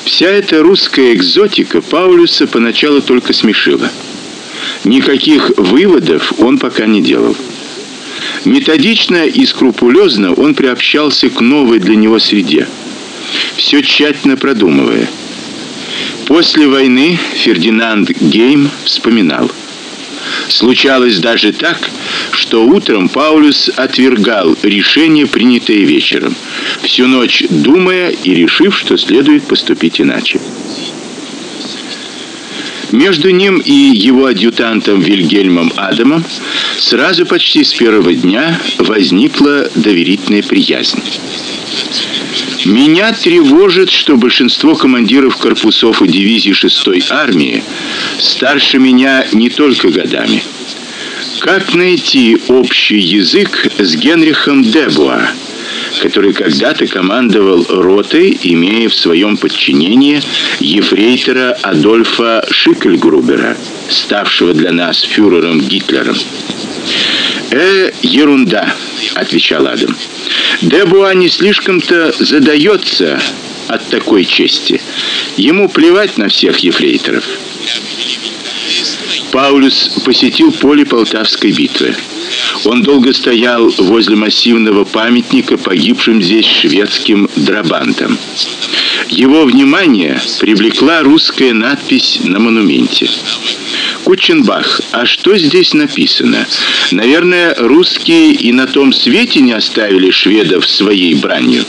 Вся эта русская экзотика Паулюса поначалу только смешила. Никаких выводов он пока не делал. Методично и скрупулезно он приобщался к новой для него среде, все тщательно продумывая. После войны Фердинанд Гейм вспоминал: случалось даже так, что утром Паулюс отвергал решение, принятое вечером, всю ночь думая и решив, что следует поступить иначе. Между ним и его адъютантом Вильгельмом Адамом сразу почти с первого дня возникла доверительная приязнь. Меня тревожит, что большинство командиров корпусов и дивизий 6-й армии старше меня не только годами. Как найти общий язык с Генрихом де Буа, который когда-то командовал ротой, имея в своем подчинении ефрейтора Адольфа Шикельгрубера, ставшего для нас фюрером Гитлером? Ерунда, отвечал Адам. Де Буа не слишком-то задается от такой чести. Ему плевать на всех ефрейторов. Паулюс посетил поле Полтавской битвы. Он долго стоял возле массивного памятника погибшим здесь шведским драбантам. Его внимание привлекла русская надпись на монументе. Кутченбах, а что здесь написано? Наверное, русские и на том свете не оставили шведов своей бранью.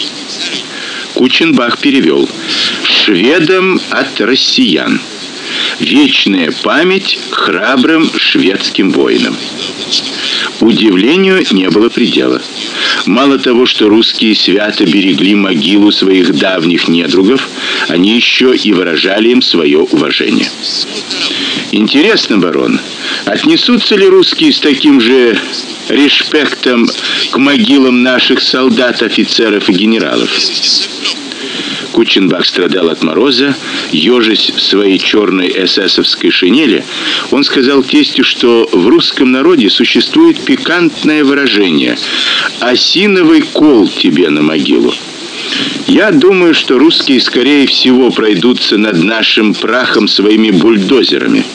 Кутченбах перевел: шведам от россиян. Вечная память храбрым шведским воинам. Удивлению не было предела. Мало того, что русские свято берегли могилу своих давних недругов, они еще и выражали им свое уважение. Интересно, барон, отнесутся ли русские с таким же респектом к могилам наших солдат, офицеров и генералов? Кутченбах страдал от мороза, ежась в своей черной эсэсовской шинели. Он сказал тестю, что в русском народе существует пикантное выражение: осиновый кол тебе на могилу. Я думаю, что русские скорее всего пройдутся над нашим прахом своими бульдозерами.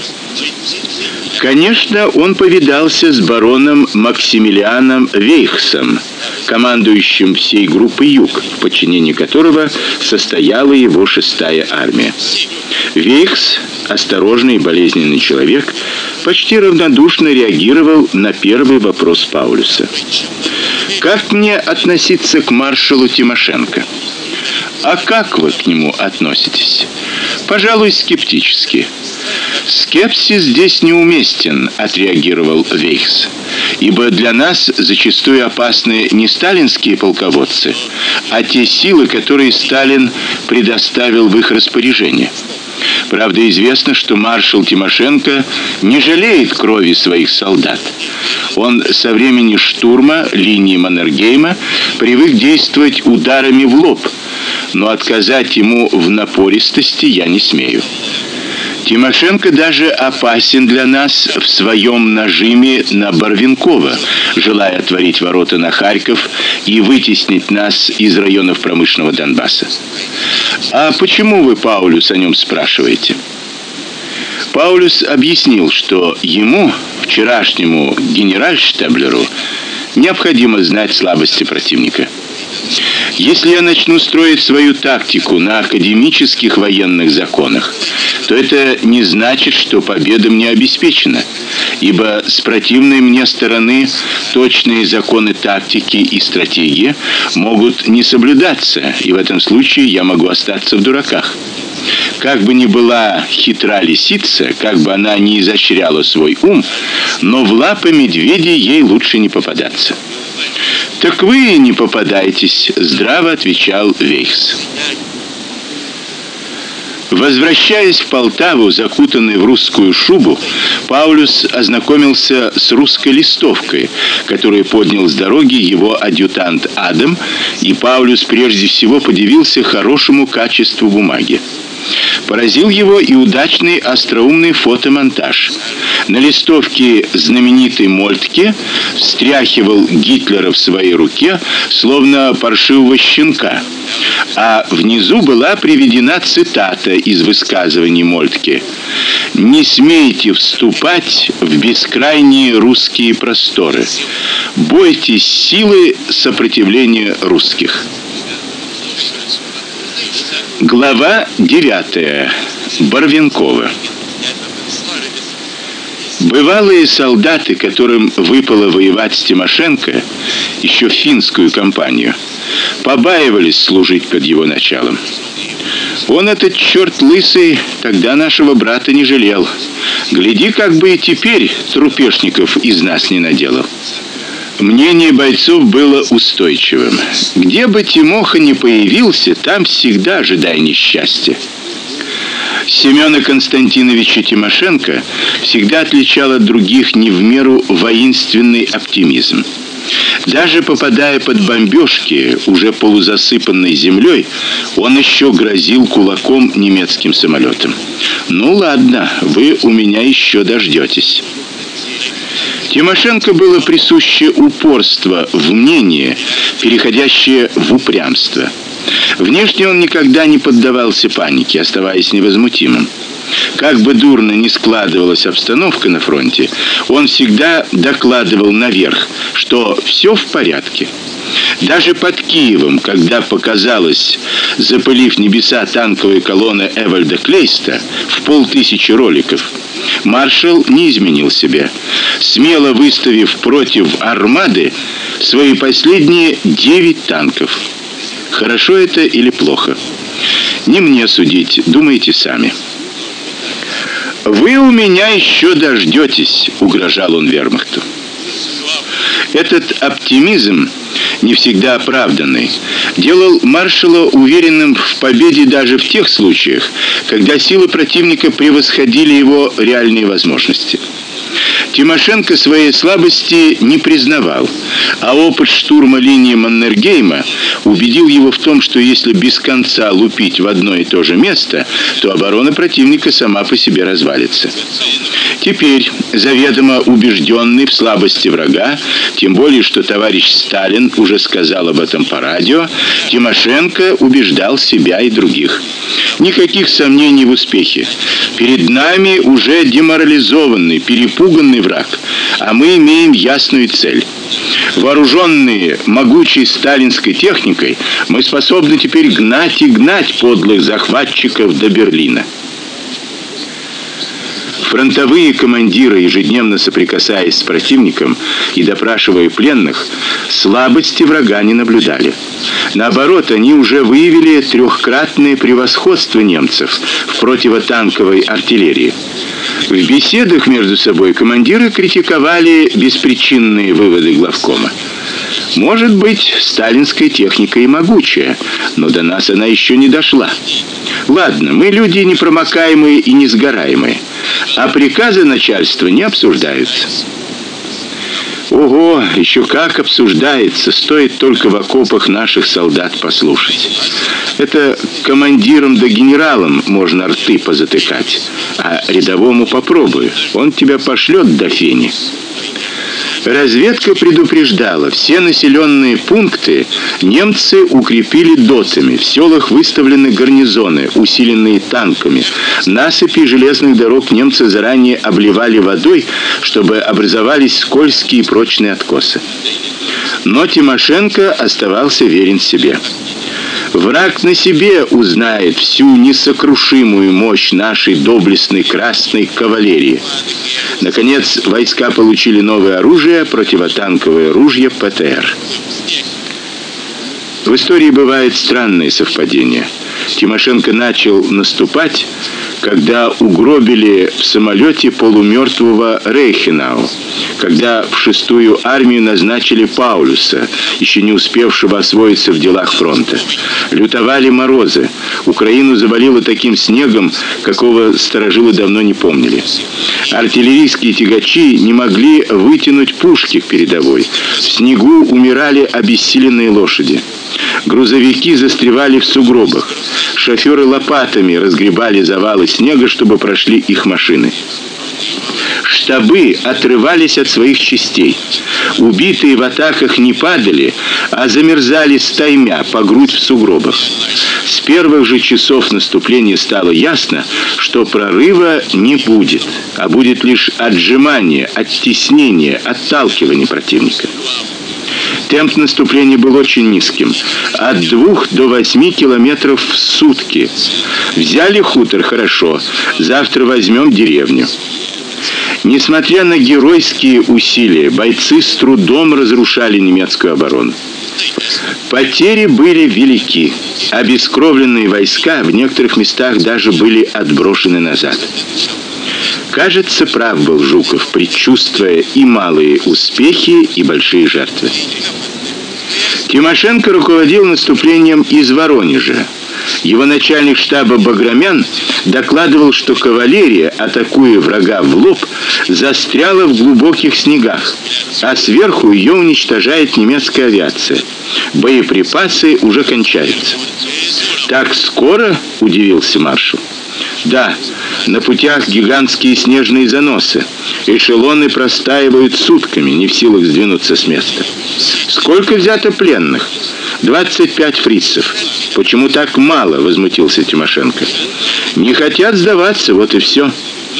Конечно, он повидался с бароном Максимилианом Вейхсом, командующим всей группой Юг, в подчинении которого состояла его 6-я армия. Вейхс, осторожный и болезненный человек, почти равнодушно реагировал на первый вопрос Паулюса. Как мне относиться к маршалу Тимошенко? А как вы к нему относитесь? Пожалуй, скептически. Скепсис здесь неуместен, отреагировал Вейхс. Ибо для нас зачастую опасны не сталинские полководцы, а те силы, которые Сталин предоставил в их распоряжение. Правда, известно, что маршал Тимошенко не жалеет крови своих солдат. Он со времени штурма линии Маннергейма привык действовать ударами в лоб, но отказать ему в напористости я не смею. Тимошенко даже опасен для нас в своем нажиме на Барвинкова, желая отворить ворота на Харьков и вытеснить нас из районов промышленного Донбасса. А почему вы, Паулюс, о нем спрашиваете? Паулюс объяснил, что ему, вчерашнему генеральштаблеру, необходимо знать слабости противника. Если я начну строить свою тактику на академических военных законах, то это не значит, что победа мне обеспечена, ибо с противной мне стороны точные законы тактики и стратегии могут не соблюдаться, и в этом случае я могу остаться в дураках. Как бы ни была хитра лисица, как бы она ни изощряла свой ум, но в лапы медведя ей лучше не попадаться. Так вы и не попадаетесь, здраво отвечал Вейхс. Возвращаясь в Полтаву, закутанный в русскую шубу, Паулюс ознакомился с русской листовкой, которую поднял с дороги его адъютант Адам, и Паулюс прежде всего подивился хорошему качеству бумаги. Поразил его и удачный остроумный фотомонтаж. На листовке знаменитой Мольтке встряхивал Гитлера в своей руке, словно паршивого щенка. А внизу была приведена цитата из высказываний Мольтке: «Не смейте вступать в бескрайние русские просторы. Бойтесь силы сопротивления русских». Глава 9. Барвенкова. Бывалые солдаты, которым выпало воевать с Тимошенко, еще в финскую кампанию, побаивались служить под его началом. Он, этот черт лысый, тогда нашего брата не жалел. Гляди, как бы и теперь трупешников из нас не наделал. Мнение бойцов было устойчивым. Где бы Тимоха ни появился, там всегда ожидай несчастья. Семёна Константиновича Тимошенко всегда отличал от других не в меру воинственный оптимизм. Даже попадая под бомбёжки, уже полузасыпанной землей, он еще грозил кулаком немецким самолетам. Ну ладно, вы у меня еще дождётесь. Тимошенко было присуще упорство в мнении, переходящее в упрямство. Внешне он никогда не поддавался панике, оставаясь невозмутимым. Как бы дурно ни складывалась обстановка на фронте, он всегда докладывал наверх, что все в порядке. Даже под Киевом, когда показалась, запылив небеса, танковая колонна Эвальда Клейста в 500 роликов, маршал не изменил себя, смело выставив против армады свои последние 9 танков. Хорошо это или плохо? Не мне судить, думайте сами. Вы у меня еще дождётесь, угрожал он вермахту. Этот оптимизм, не всегда оправданный, делал маршала уверенным в победе даже в тех случаях, когда силы противника превосходили его реальные возможности. Тимошенко своей слабости не признавал, а опыт штурма линии Маннергейма убедил его в том, что если без конца лупить в одно и то же место, то оборона противника сама по себе развалится. Теперь, заведомо убежденный в слабости врага, тем более что товарищ Сталин уже сказал об этом по радио, Тимошенко убеждал себя и других. Никаких сомнений в успехе. Перед нами уже деморализованный, перепуганный враг, а мы имеем ясную цель. Вооруженные могучей сталинской техникой, мы способны теперь гнать и гнать подлых захватчиков до Берлина. Фронтовые командиры, ежедневно соприкасаясь с противником и допрашивая пленных, слабости врага не наблюдали. Наоборот, они уже выявили трехкратное превосходство немцев в противотанковой артиллерии. В беседах между собой командиры критиковали беспричинные выводы главкома. Может быть, сталинская техника и могучая, но до нас она еще не дошла. Ладно, мы люди непромокаемые и несгораемые, а приказы начальства не обсуждаются. Ого, еще как обсуждается, стоит только в окопах наших солдат послушать. Это командирам да генералам можно рты позатыкать, а рядовому попробуй, он тебя пошлет до фени. Разведка предупреждала, все населенные пункты немцы укрепили дотами, в селах выставлены гарнизоны, усиленные танками. Насыпи железных дорог немцы заранее обливали водой, чтобы образовались скользкие и прочные откосы. Но Тимошенко оставался верен себе. Враг на себе узнает всю несокрушимую мощь нашей доблестной красной кавалерии. Наконец, войска получили новое оружие, противотанковое ружье ПТР. В истории бывают странные совпадения. Тимошенко начал наступать, когда угробили в самолете полумертвого Рейхенау, когда в 6-ю армию назначили Паулюса, еще не успевшего освоиться в делах фронта. Лютовали морозы. Украину завалило таким снегом, какого старожилы давно не помнили. Артиллерийские тягачи не могли вытянуть пушки к передовой. В снегу умирали обессиленные лошади. Грузовики застревали в сугробах. шоферы лопатами разгребали завалы снега, чтобы прошли их машины. Штабы отрывались от своих частей. Убитые в атаках не падали, а замерзали стаймя по грудь в сугробах. С первых же часов наступления стало ясно, что прорыва не будет, а будет лишь отжимание, оттеснение, отталкивание противника. Темп наступления был очень низким, от 2 до 8 километров в сутки. Взяли хутор — хорошо, завтра возьмем деревню. Несмотря на героические усилия, бойцы с трудом разрушали немецкую оборону. Потери были велики. Обескровленные войска в некоторых местах даже были отброшены назад. Кажется, прав был Жуков, предчувствуя и малые успехи, и большие жертвы. Тимошенко руководил наступлением из Воронежа. Его начальник штаба Баграмян докладывал, что кавалерия, атакуя врага в лоб, застряла в глубоких снегах, а сверху ее уничтожает немецкая авиация. Боеприпасы уже кончаются. Так скоро, удивился маршал. Да, на путях гигантские снежные заносы. Эшелоны простаивают сутками, не в силах сдвинуться с места. Сколько взято пленных? 25 фрицев. Почему так мало, возмутился Тимошенко. Не хотят сдаваться, вот и все.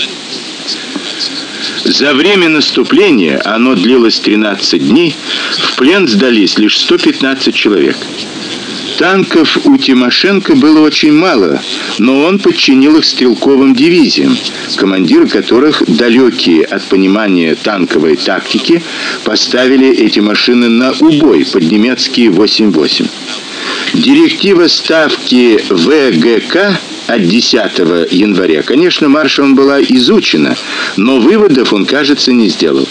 За время наступления, оно длилось 13 дней, в плен сдались лишь 115 человек. Танков у Тимошенко было очень мало, но он подчинил их стрелковым дивизиям, командиры которых, далекие от понимания танковой тактики, поставили эти машины на убой под немецкие 8-8. Директива ставки ВГК от 10 января, конечно, маршалом была изучена, но выводов он, кажется, не сделал.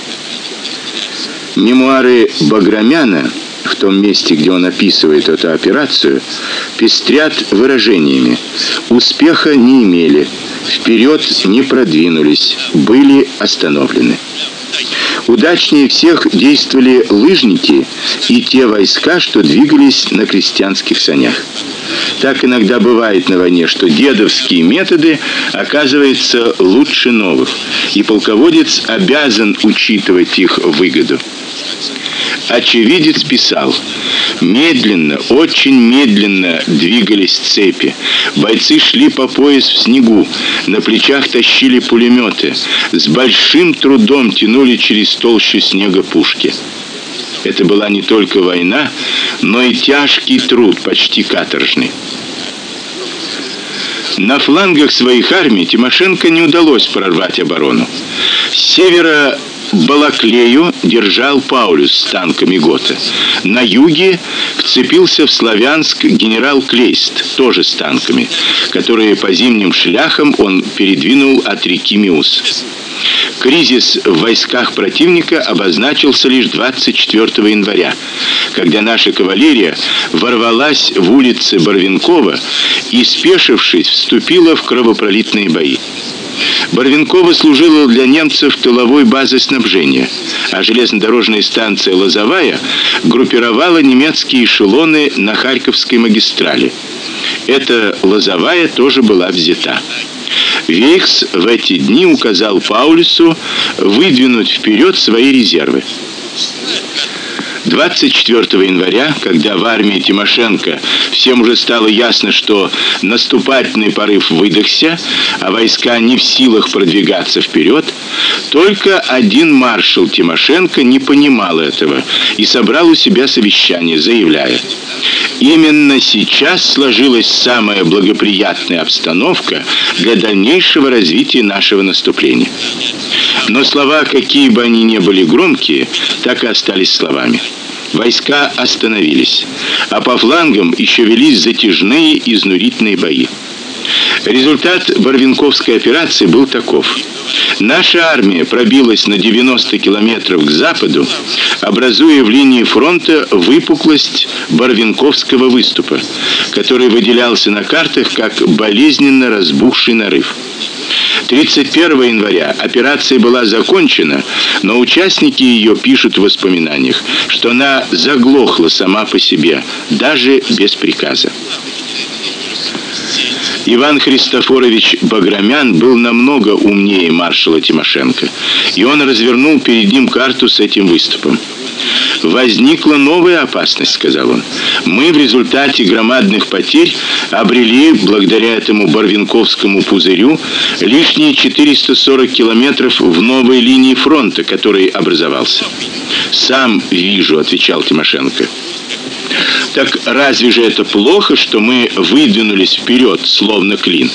Мемуары Баграмяна в том месте, где он описывает эту операцию, пестрят выражениями: успеха не имели, вперед не продвинулись, были остановлены. Удачнее всех действовали лыжники и те войска, что двигались на крестьянских санях. Так иногда бывает на войне, что дедовские методы оказываются лучше новых, и полководец обязан учитывать их выгоду. Очевидец писал: медленно, очень медленно двигались цепи. Бойцы шли по пояс в снегу, на плечах тащили пулеметы, с большим трудом тянули через толщу снега пушки. Это была не только война, но и тяжкий труд, почти каторжный. На флангах своих армий Тимошенко не удалось прорвать оборону. С севера Балаклею держал Паулюс с танками Гота. На юге вцепился в Славянск генерал Клейст, тоже с танками, которые по зимним шляхам он передвинул от реки Миус. Кризис в войсках противника обозначился лишь 24 января, когда наша кавалерия ворвалась в улицы Барвинкова и, спешившись, вступила в кровопролитные бои. Барвинково служила для немцев тыловой базой снабжения, а железнодорожная станция Лозовая группировала немецкие эшелоны на Харьковской магистрали. Эта Лозовая тоже была взята. Вейхс в эти дни указал Паулюсу выдвинуть вперед свои резервы. 24 января, когда в армии Тимошенко всем уже стало ясно, что наступательный порыв выдохся, а войска не в силах продвигаться вперед, только один маршал Тимошенко не понимал этого и собрал у себя совещание, заявляя: именно сейчас сложилась самая благоприятная обстановка для дальнейшего развития нашего наступления. Но слова, какие бы они ни были громкие, так и остались словами. Войска остановились, а по флангам еще велись затяжные изнурительные бои. Результат Барвинковской операции был таков: наша армия пробилась на 90 километров к западу, образуя в линии фронта выпуклость Барвинковского выступа, который выделялся на картах как болезненно разбухший нарыв. 31 января операция была закончена, но участники ее пишут в воспоминаниях, что она заглохла сама по себе, даже без приказа. Иван Христофорович Баграмян был намного умнее маршала Тимошенко, и он развернул перед ним карту с этим выступом. «Возникла новая опасность», — сказал он. «Мы в результате громадных потерь обрели, благодаря этому Барвинковскому пузырю, лишние 440 километров в новой линии фронта, который образовался». «Сам вижу», — отвечал Тимошенко. «Так разве же это плохо, что мы выдвинулись вперед, словно клин?»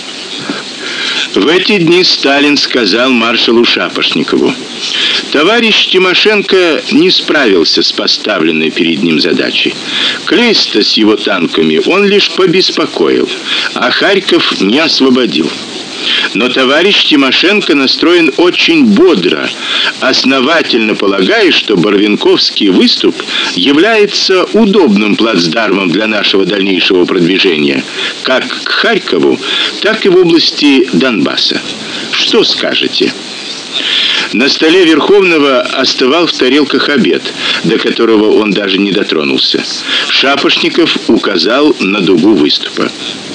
В эти дни Сталин сказал маршалу Шапошникову: «Товарищ Тимошенко не справился с поставленной перед ним задачей. Клейста с его танками он лишь побеспокоил, а Харьков не освободил. Но товарищ Тимошенко настроен очень бодро, основательно полагая, что Барвинковский выступ является удобным плацдармом для нашего дальнейшего продвижения, как к Харькову, так и в области Донбасса. Что скажете?» На столе Верховного остывал в тарелках обед, до которого он даже не дотронулся. Шапошников указал на дугу выступа.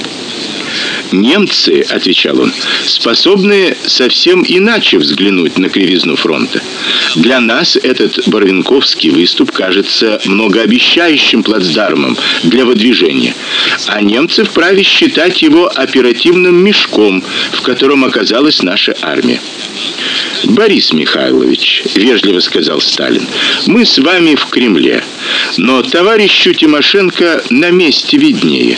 «Немцы, — отвечал он, — способны совсем иначе взглянуть на кривизну фронта. Для нас этот Барвинковский выступ кажется многообещающим плацдармом для выдвижения, а немцы вправе считать его оперативным мешком, в котором оказалась наша армия». «Борис Михайлович, — вежливо сказал Сталин, — мы с вами в Кремле, но товарищу Тимошенко на месте виднее».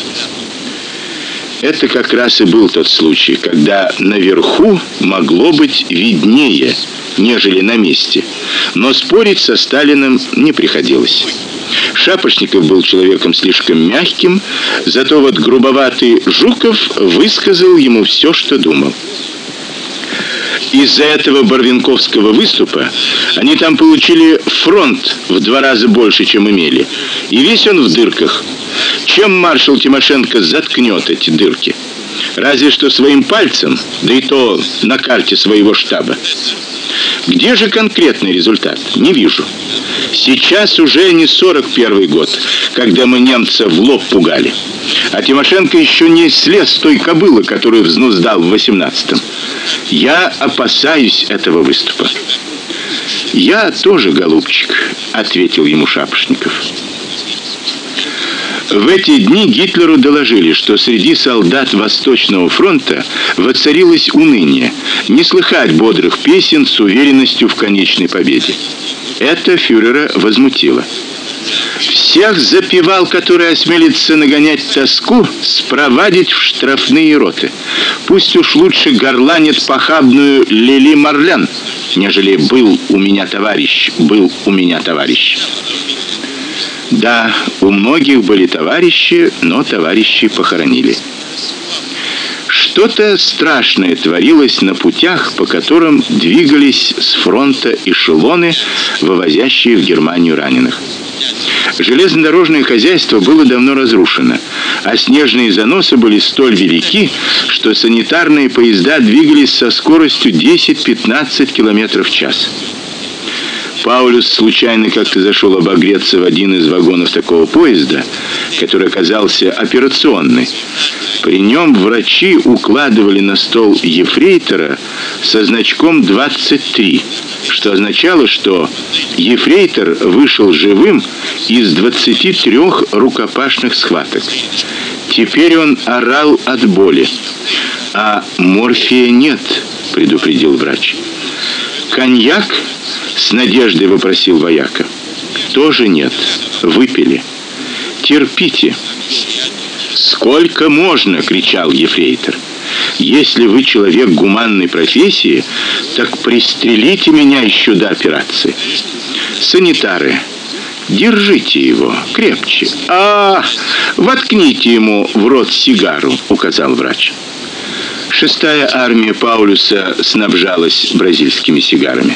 Это как раз и был тот случай, когда наверху могло быть виднее, нежели на месте. Но спорить со Сталиным не приходилось. Шапошников был человеком слишком мягким, зато вот грубоватый Жуков высказал ему все, что думал. Из-за этого Барвинковского выступа они там получили фронт в 2 раза больше, чем имели, и весь он в дырках. Чем маршал Тимошенко заткнет эти дырки? Разве что своим пальцем, да и то на карте своего штаба. Где же конкретный результат? Не вижу. Сейчас уже не 41 год, когда мы немца в лоб пугали. А Тимошенко еще не слез с той кобылы, которую взнуздал в 18-м. Я опасаюсь этого выступа. «Я тоже, голубчик», — ответил ему Шапошников. В эти дни Гитлеру доложили, что среди солдат Восточного фронта воцарилось уныние, не слыхать бодрых песен с уверенностью в конечной победе. Это фюрера возмутило. «Всех запевал, который осмелится нагонять тоску, спровадить в штрафные роты. Пусть уж лучше горланит похабную Лили Марлян, нежели «был у меня товарищ, был у меня товарищ». Да, у многих были товарищи, но товарищи похоронили. Что-то страшное творилось на путях, по которым двигались с фронта эшелоны, вывозящие в Германию раненых. Железнодорожное хозяйство было давно разрушено, а снежные заносы были столь велики, что санитарные поезда двигались со скоростью 10-15 км в час. Паулюс случайно как-то зашел обогреться в один из вагонов такого поезда, который оказался операционный. При нем врачи укладывали на стол ефрейтора со значком 23, что означало, что ефрейтор вышел живым из 23 рукопашных схваток. Теперь он орал от боли. «А морфия нет», — предупредил врач. «Коньяк?» — с надеждой вопросил вояка. «Тоже нет. Выпили. Терпите». «Сколько можно?» — кричал ефрейтор. «Если вы человек гуманной профессии, так пристрелите меня еще до операции. Санитары, держите его крепче. Воткните ему в рот сигару», — указал врач. 6-я армия Паулюса снабжалась бразильскими сигарами.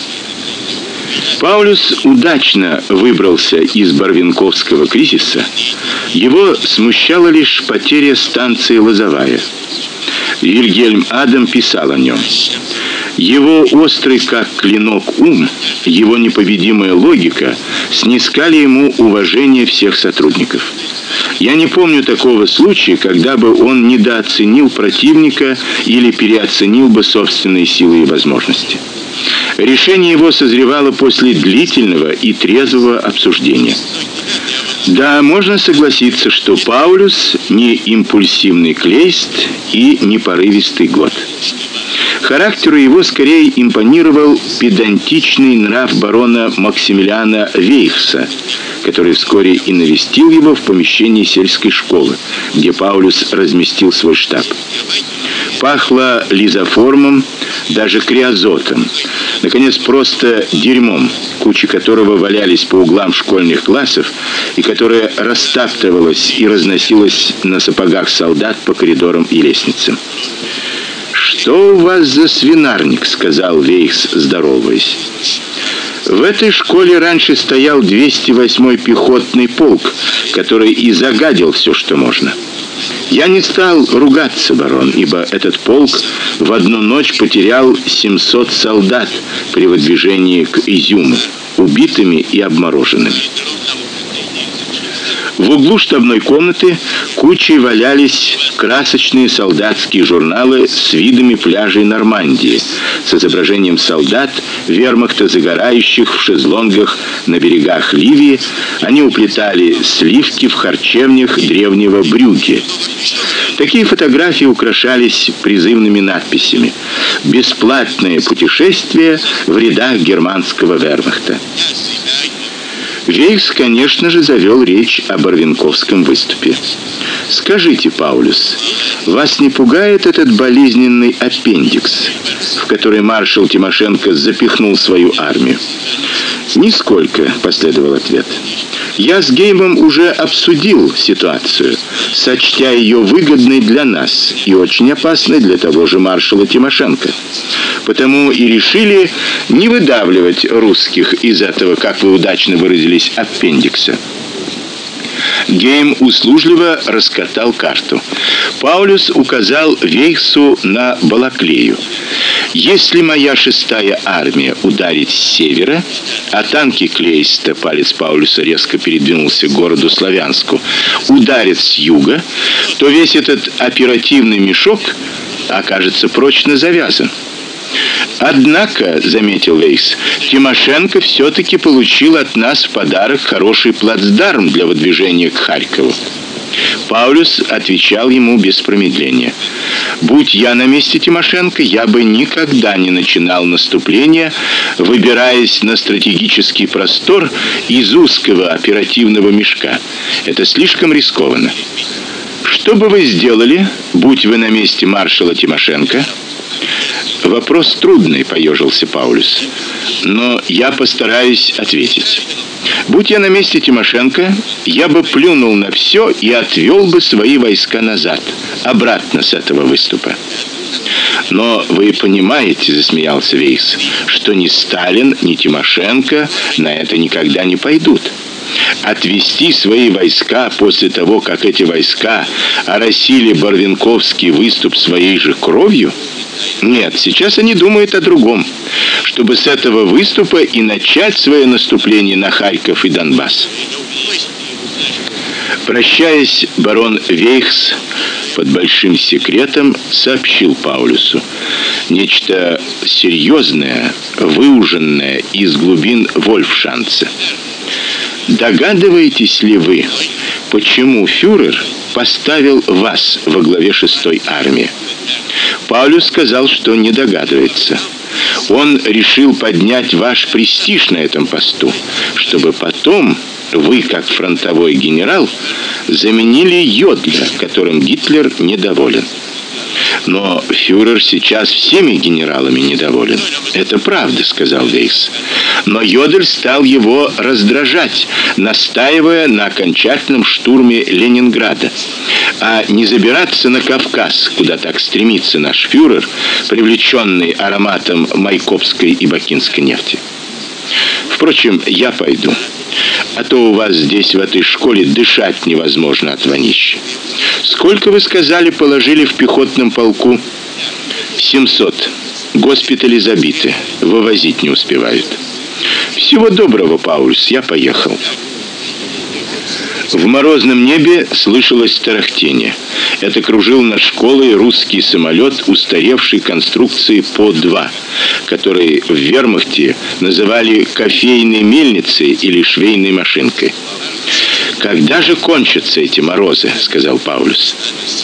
Паулюс удачно выбрался из Барвинковского кризиса. Его смущала лишь потеря станции Лозовая. Вильгельм Адам писал о нем: Его острый как клинок ум, его непобедимая логика снискали ему уважение всех сотрудников. Я не помню такого случая, когда бы он недооценил противника или переоценил бы собственные силы и возможности. Решение его созревало после длительного и трезвого обсуждения. Да, можно согласиться, что Паулюс не импульсивный Клейст и не порывистый Гот. Характеру его скорее импонировал педантичный нрав барона Максимилиана Вейхса, который вскоре и навестил его в помещении сельской школы, где Паулюс разместил свой штаб. Пахло лизоформом, даже криозотом, наконец, просто дерьмом, кучи которого валялись по углам школьных классов и которое растаптывалось и разносилось на сапогах солдат по коридорам и лестницам. «Что у вас за свинарник?» — сказал Вейхс, здороваясь. «В этой школе раньше стоял 208-й пехотный полк, который и загадил все, что можно. Я не стал ругаться, барон, ибо этот полк в одну ночь потерял 700 солдат при выдвижении к Изюму, убитыми и обмороженными». В углу штабной комнаты кучей валялись красочные солдатские журналы с видами пляжей Нормандии, с изображением солдат вермахта, загорающих в шезлонгах на берегах Ливии. Они уплетали сливки в харчевнях древнего Брюгге. Такие фотографии украшались призывными надписями: «Бесплатное путешествие в рядах германского вермахта». Вейхс, конечно же, завел речь о Барвинковском выступе. «Скажите, Паулюс, вас не пугает этот болезненный аппендикс, в который маршал Тимошенко запихнул свою армию?» «Нисколько», — последовал ответ. «Я с Геймом уже обсудил ситуацию, сочтя ее выгодной для нас и очень опасной для того же маршала Тимошенко. Потому и решили не выдавливать русских из этого, как вы удачно выразились, аппендикса». Гейм услужливо раскатал карту. Паулюс указал Вейхсу на Балаклею. «Если моя 6-я армия ударит с севера, а танки Клейста», палец Паулюса резко передвинулся к городу Славянску, «ударят с юга, то весь этот оперативный мешок окажется прочно завязан». «Однако, — заметил Вейхс, — Тимошенко все-таки получил от нас в подарок хороший плацдарм для выдвижения к Харькову». Паулюс отвечал ему без промедления: «Будь я на месте Тимошенко, я бы никогда не начинал наступление, выбираясь на стратегический простор из узкого оперативного мешка. Это слишком рискованно. Что бы вы сделали, будь вы на месте маршала Тимошенко?» «Вопрос трудный», — поежился Паулюс, — «но я постараюсь ответить. Будь я на месте Тимошенко, я бы плюнул на все и отвел бы свои войска назад, обратно с этого выступа». «Но вы понимаете, — засмеялся Вейхс, — что ни Сталин, ни Тимошенко на это никогда не пойдут. Отвести свои войска после того, как эти войска оросили Барвинковский выступ своей же кровью? Нет, сейчас они думают о другом, чтобы с этого выступа и начать свое наступление на Харьков и Донбасс». Прощаясь, барон Вейхс под большим секретом сообщил Паулюсу нечто серьезное, выуженное из глубин Вольфшанца. «Догадываетесь ли вы, почему фюрер поставил вас во главе 6-й армии?» Паулюс сказал, что не догадывается. «Он решил поднять ваш престиж на этом посту, чтобы потом вы, как фронтовой генерал, заменили Йодля, которым Гитлер недоволен». «Но фюрер сейчас всеми генералами недоволен». «Это правда», — сказал Вейхс. «Но Йодель стал его раздражать, настаивая на окончательном штурме Ленинграда. А не забираться на Кавказ, куда так стремится наш фюрер, привлеченный ароматом майкопской и бакинской нефти. Впрочем, я пойду. А то у вас здесь, в этой школе, дышать невозможно от вонища. Сколько, вы сказали, положили в пехотном полку?» 700. Госпитали забиты, вывозить не успевают. Всего доброго, Паулюс, я поехал. В морозном небе слышалось тарахтение. Это кружил над школой русский самолет устаревшей конструкции По-2, который в вермахте называли кофейной мельницей или швейной машинкой. «Когда же кончатся эти морозы?» — сказал Паулюс.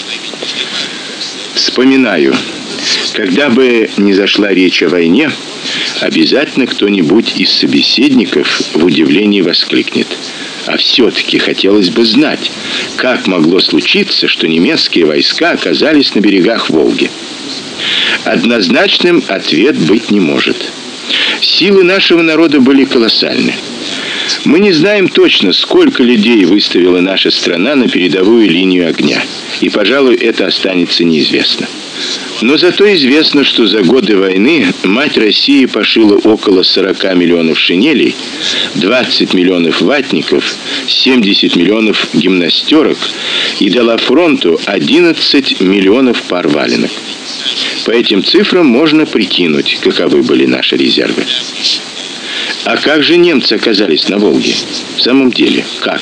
«Вспоминаю. Когда бы ни зашла речь о войне, обязательно кто-нибудь из собеседников в удивлении воскликнет: а все-таки хотелось бы знать, как могло случиться, что немецкие войска оказались на берегах Волги. Однозначным ответ быть не может. Силы нашего народа были колоссальны. Мы не знаем точно, сколько людей выставила наша страна на передовую линию огня, и, пожалуй, это останется неизвестно. Но зато известно, что за годы войны мать России пошила около 40 миллионов шинелей, 20 миллионов ватников, 70 миллионов гимнастерок и дала фронту 11 миллионов пар валенок. По этим цифрам можно прикинуть, каковы были наши резервы. А как же немцы оказались на Волге? В самом деле, как?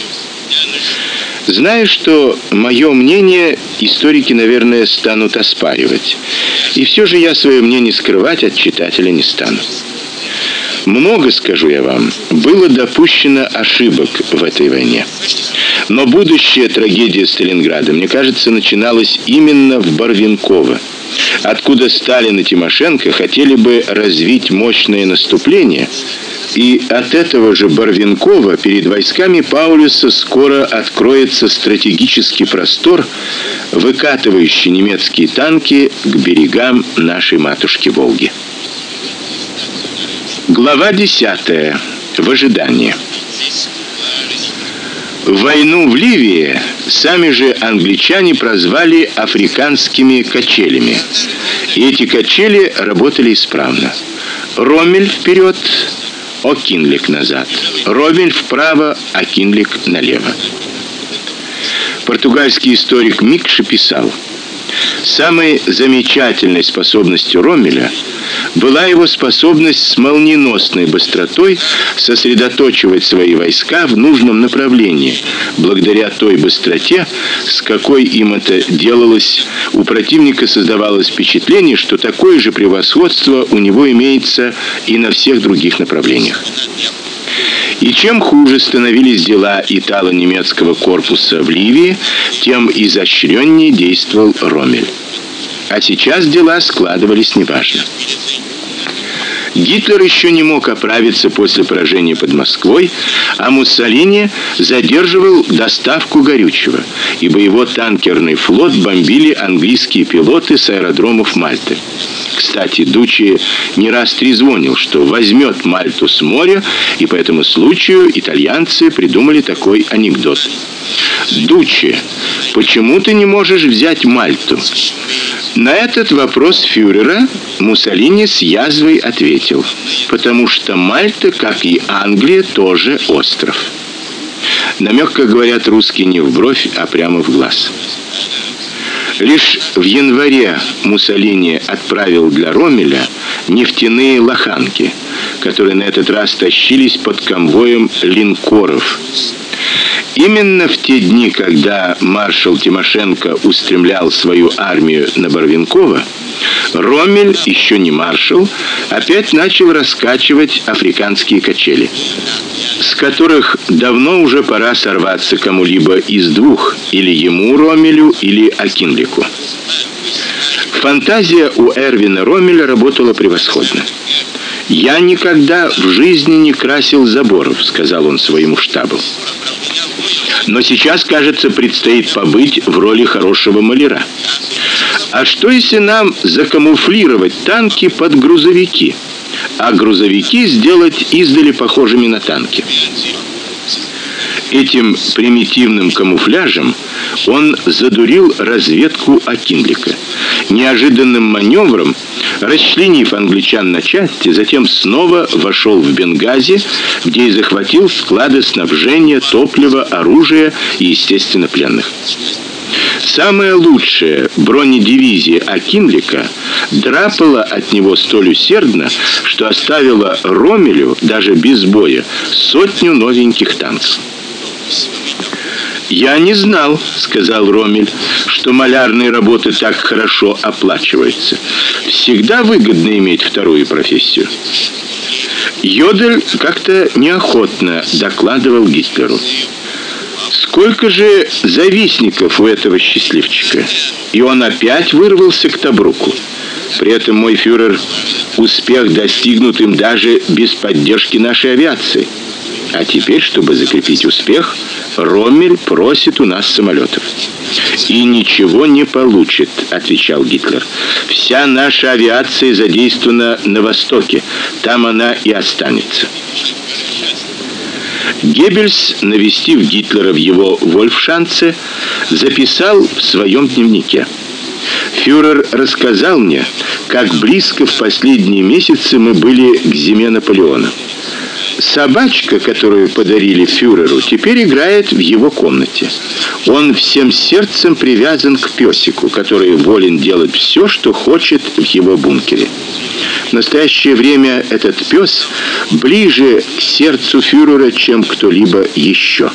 Знаю, что мое мнение историки, наверное, станут оспаривать. И все же я свое мнение скрывать от читателя не стану. Много, скажу я вам, было допущено ошибок в этой войне. Но будущая трагедия Сталинграда, мне кажется, начиналась именно в Барвинково, откуда Сталин и Тимошенко хотели бы развить мощное наступление, и от этого же Барвинкова перед войсками Паулюса скоро откроется стратегический простор, выкатывающий немецкие танки к берегам нашей матушки Волги. Глава 10. В ожидании. Войну в Ливии сами же англичане прозвали африканскими качелями. И эти качели работали исправно. Роммель вперед, Окинлик назад. Роммель вправо, Окинлик налево. Португальский историк Микше писал: самой замечательной способностью Роммеля была его способность с молниеносной быстротой сосредоточивать свои войска в нужном направлении, благодаря той быстроте, с какой им это делалось. У противника создавалось впечатление, что такое же превосходство у него имеется и на всех других направлениях. И чем хуже становились дела итало-немецкого корпуса в Ливии, тем изощреннее действовал Роммель. А сейчас дела складывались неважно. Гитлер еще не мог оправиться после поражения под Москвой, а Муссолини задерживал доставку горючего, ибо его танкерный флот бомбили английские пилоты с аэродромов Мальты. Кстати, Дуччи не раз трезвонил, что возьмет Мальту с моря, и по этому случаю итальянцы придумали такой анекдот: «Дуччи, почему ты не можешь взять Мальту?» На этот вопрос фюрера Муссолини с язвой ответил: потому что Мальта, как и Англия, тоже остров. Намек, как говорят русские, не в бровь, а прямо в глаз. Лишь в январе Муссолини отправил для Роммеля нефтяные лоханки, которые на этот раз тащились под конвоем линкоров. Именно в те дни, когда маршал Тимошенко устремлял свою армию на Барвинково, Роммель, еще не маршал, опять начал раскачивать африканские качели, с которых давно уже пора сорваться кому-либо из двух, или ему, Роммелю, или Окинлику. Фантазия у Эрвина Роммеля работала превосходно. «Я никогда в жизни не красил заборов», — сказал он своему штабу. Но сейчас, кажется, предстоит побыть в роли хорошего маляра. А что если нам закамуфлировать танки под грузовики, а грузовики сделать издали похожими на танки? Этим примитивным камуфляжем он задурил разведку Окинлика. Неожиданным маневром, расчленив англичан на части, затем снова вошел в Бенгази, где и захватил склады снабжения, топлива, оружия и, естественно, пленных. Самая лучшая бронедивизия Акинлика драпала от него столь усердно, что оставила Роммелю даже без боя 100 новеньких танков. «Я не знал, — сказал Роммель, — что малярные работы так хорошо оплачиваются. Всегда выгодно иметь вторую профессию». Йодель как-то неохотно докладывал Гитлеру: «Сколько же завистников у этого счастливчика, и он опять вырвался к Тобруку. При этом, мой фюрер, успех достигнут им даже без поддержки нашей авиации. А теперь, чтобы закрепить успех, Роммель просит у нас самолетов». «И ничего не получит, — отвечал Гитлер. Вся наша авиация задействована на Востоке, там она и останется». Геббельс, навестив Гитлера в его Вольфшанце, записал в своем дневнике: «Фюрер рассказал мне, как близко в последние месяцы мы были к зиме Наполеона. Собачка, которую подарили фюреру, теперь играет в его комнате. Он всем сердцем привязан к песику, который волен делать все, что хочет в его бункере. В настоящее время этот пес ближе к сердцу фюрера, чем кто-либо еще».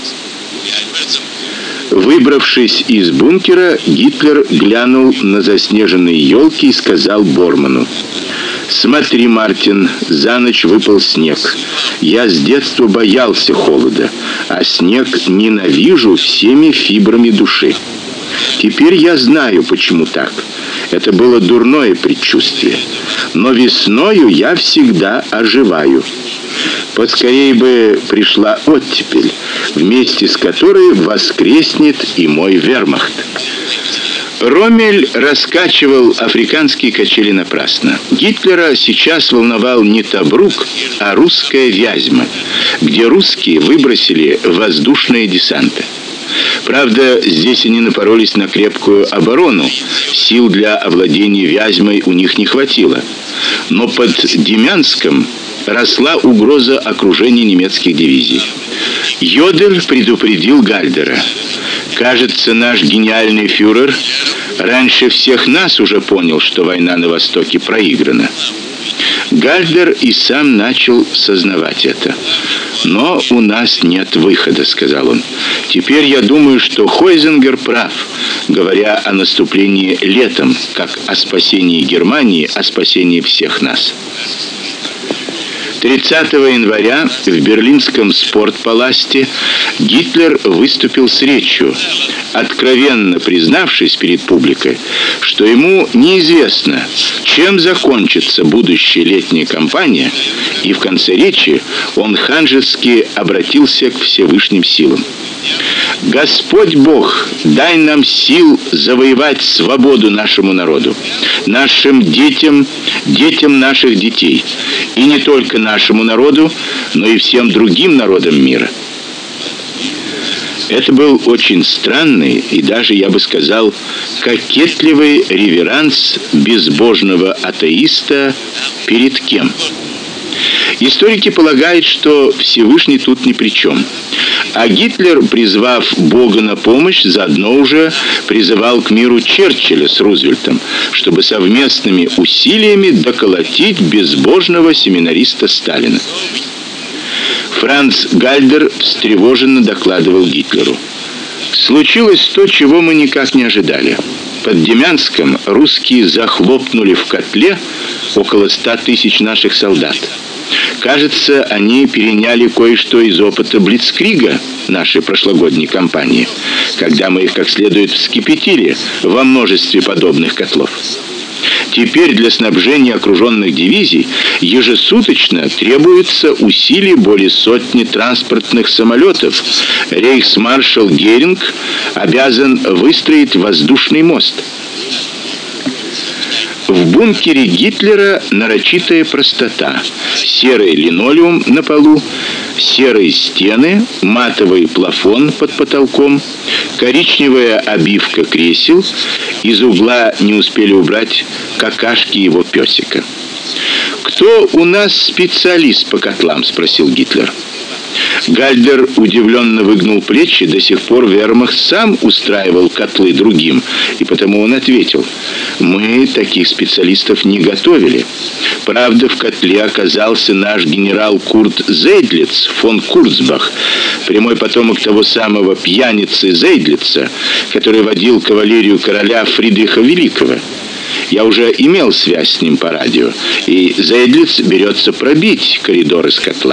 Выбравшись из бункера, Гитлер глянул на заснеженные елки и сказал Борману: «Смотри, Мартин, за ночь выпал снег. Я с детства боялся холода, а снег ненавижу всеми фибрами души. Теперь я знаю, почему так. Это было дурное предчувствие. Но весною я всегда оживаю. Поскорей бы пришла оттепель, вместе с которой воскреснет и мой вермахт». Роммель раскачивал африканские качели напрасно. Гитлера сейчас волновал не Тобрук, а русская Вязьма, где русские выбросили воздушные десанты. Правда, здесь они напоролись на крепкую оборону. Сил для овладения Вязьмой у них не хватило. Но под Демянском росла угроза окружения немецких дивизий. Йодель предупредил Гальдера: «Кажется, наш гениальный фюрер раньше всех нас уже понял, что война на Востоке проиграна». Гальдер и сам начал сознавать это. «Но у нас нет выхода, — сказал он. Теперь я думаю, что Хойзингер прав, говоря о наступлении летом, как о спасении Германии, о спасении всех нас». 30 января в берлинском спортпаласте Гитлер выступил с речью, откровенно признавшись перед публикой, что ему неизвестно, чем закончится будущая летняя кампания, и в конце речи он ханжески обратился к Всевышним силам: «Господь Бог, дай нам сил завоевать свободу нашему народу, нашим детям, детям наших детей, и не только нашему народу, но и всем другим народам мира». Это был очень странный и даже, я бы сказал, кокетливый реверанс безбожного атеиста перед кем? Историки полагают, что Всевышний тут ни при чем. А Гитлер, призвав Бога на помощь, заодно уже призывал к миру Черчилля с Рузвельтом, чтобы совместными усилиями доколотить безбожного семинариста Сталина. Франц Гальдер встревоженно докладывал Гитлеру: «Случилось то, чего мы никак не ожидали. Под Демянском русские захлопнули в котле около 100 тысяч наших солдат. Кажется, они переняли кое-что из опыта Блицкрига нашей прошлогодней кампании, когда мы их как следует вскипятили во множестве подобных котлов. Теперь для снабжения окруженных дивизий ежесуточно требуется усилий более 100 транспортных самолетов. Рейхсмаршал Геринг обязан выстроить воздушный мост». В бункере Гитлера нарочитая простота: серый линолеум на полу, серые стены, матовый плафон под потолком, коричневая обивка кресел, из угла не успели убрать какашки его песика. «Кто у нас специалист по котлам?» — спросил Гитлер. Гальдер удивленно выгнул плечи. До сих пор вермахт сам устраивал котлы другим, и потому он ответил: мы таких специалистов не готовили. Правда, в котле оказался наш генерал Курт Зейдлиц фон Курцбах, прямой потомок того самого пьяницы Зейдлица, который водил кавалерию короля Фридриха Великого. Я уже имел связь с ним по радио, и Зейдлиц берется пробить коридор из котла.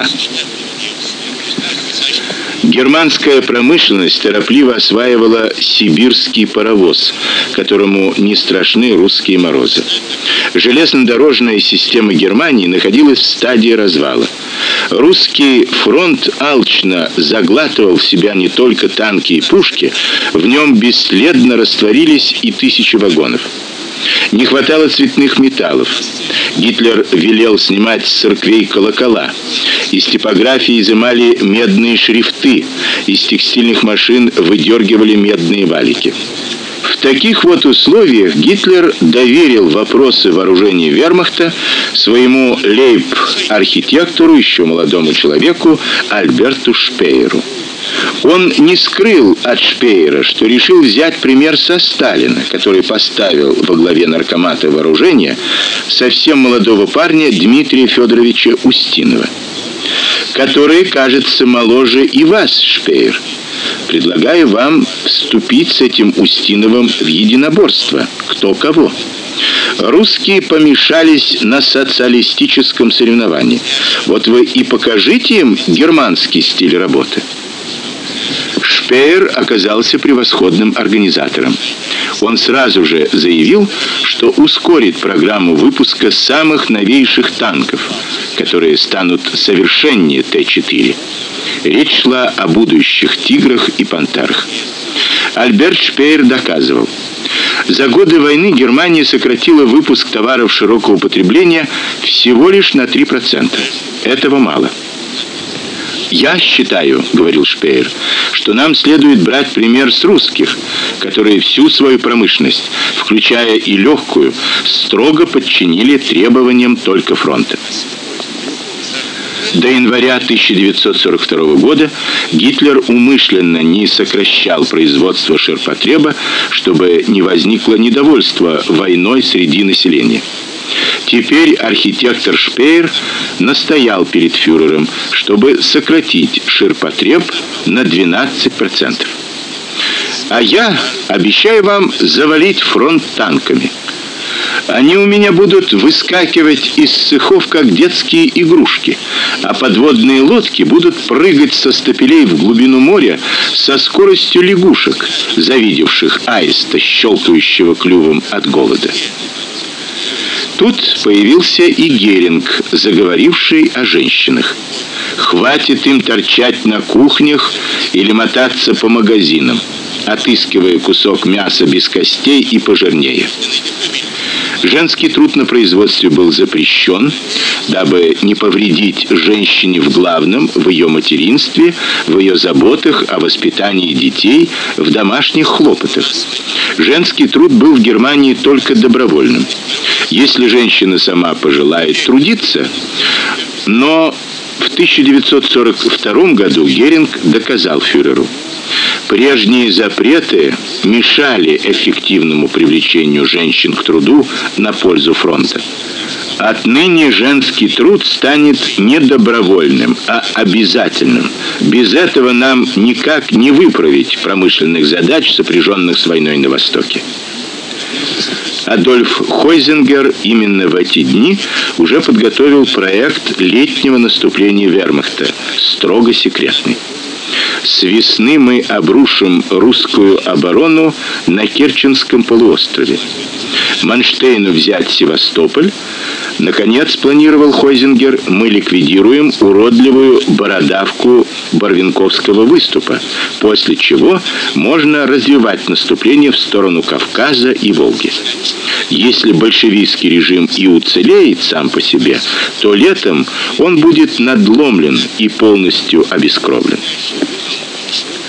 Германская промышленность торопливо осваивала сибирский паровоз, которому не страшны русские морозы. Железнодорожная система Германии находилась в стадии развала. Русский фронт алчно заглатывал в себя не только танки и пушки, в нем бесследно растворились и тысячи вагонов. Не хватало цветных металлов. Гитлер велел снимать с церквей колокола. Из типографии изымали медные шрифты, из текстильных машин выдергивали медные валики. В таких вот условиях Гитлер доверил вопросы вооружения вермахта своему лейб-архитектору, еще молодому человеку, Альберту Шпееру. Он не скрыл от Шпеера, что решил взять пример со Сталина, который поставил во главе наркомата вооружения совсем молодого парня Дмитрия Федоровича Устинова, который, кажется, моложе и вас, Шпеер. Предлагаю вам вступить с этим Устиновым в единоборство, кто кого. Русские помешались на социалистическом соревновании. Вот вы и покажите им германский стиль работы. Шпеер оказался превосходным организатором. Он сразу же заявил, что ускорит программу выпуска самых новейших танков, которые станут совершеннее Т-4. Речь шла о будущих «Тиграх» и «Пантерах». Альберт Шпеер доказывал: за годы войны Германия сократила выпуск товаров широкого потребления всего лишь на 3%. Этого мало. «Я считаю, — говорил Шпеер, — что нам следует брать пример с русских, которые всю свою промышленность, включая и легкую, строго подчинили требованиям только фронта». До января 1942 года Гитлер умышленно не сокращал производство ширпотреба, чтобы не возникло недовольства войной среди населения. Теперь архитектор Шпеер настоял перед фюрером, чтобы сократить ширпотреб на 12%. А я обещаю вам завалить фронт танками. Они у меня будут выскакивать из цехов, как детские игрушки, а подводные лодки будут прыгать со стапелей в глубину моря со скоростью лягушек, завидевших аиста, щелкающего клювом от голода. Тут появился и Геринг, заговоривший о женщинах. Хватит им торчать на кухнях или мотаться по магазинам, отыскивая кусок мяса без костей и пожирнее. Женский труд на производстве был запрещен, дабы не повредить женщине в главном, в ее материнстве, в ее заботах о воспитании детей, в домашних хлопотах. Женский труд был в Германии только добровольным. Если женщина сама пожелает трудиться, но в 1942 году Геринг доказал фюреру: прежние запреты мешали эффективному привлечению женщин к труду на пользу фронта. Отныне женский труд станет не добровольным, а обязательным. Без этого нам никак не выправить промышленных задач, сопряженных с войной на Востоке. Адольф Хойзингер именно в эти дни уже подготовил проект летнего наступления вермахта, строго секретный. С весны мы обрушим русскую оборону на Керченском полуострове. Манштейну взять Севастополь. Наконец, планировал Хойзингер, мы ликвидируем уродливую бородавку Барвинковского выступа, после чего можно развивать наступление в сторону Кавказа и Волги. Если большевистский режим и уцелеет сам по себе, то летом он будет надломлен и полностью обескровлен.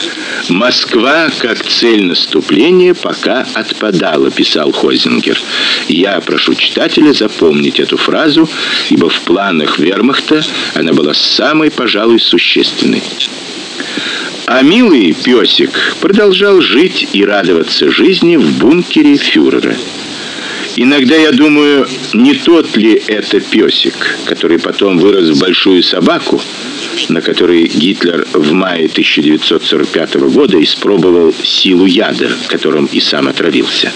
Москва как цель наступления пока отпадала, писал Хойзингер. Я прошу читателя запомнить эту фразу, ибо в планах вермахта она была самой, пожалуй, существенной. А милый песик продолжал жить и радоваться жизни в бункере фюрера. Иногда я думаю, не тот ли это песик, который потом вырос в большую собаку, на которой Гитлер в мае 1945 года испробовал силу яда, которым и сам отравился.